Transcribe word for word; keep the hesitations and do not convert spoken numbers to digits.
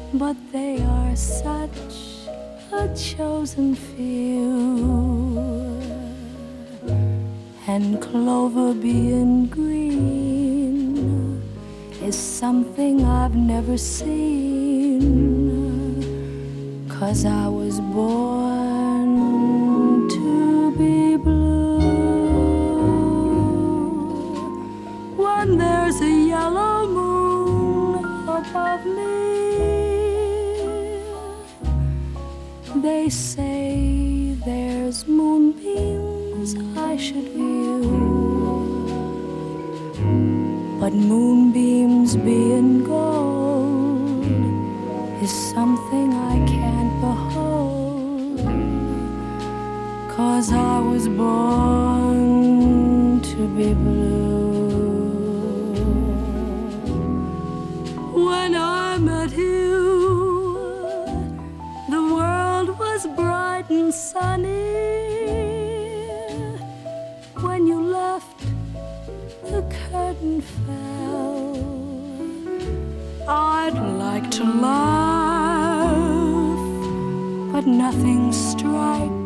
but they are such a chosen few. And clover being green is something I've never seen, 'cause I was born to be blue. When there's a yellow moon above me, they say there's moonbeams I should view. But moonbeams being gold is something I can't behold, 'cause I was born to be blue. When I met you, the world was bright and sunny. When you left, the curtain fell. I'd like to laugh, but nothing strikes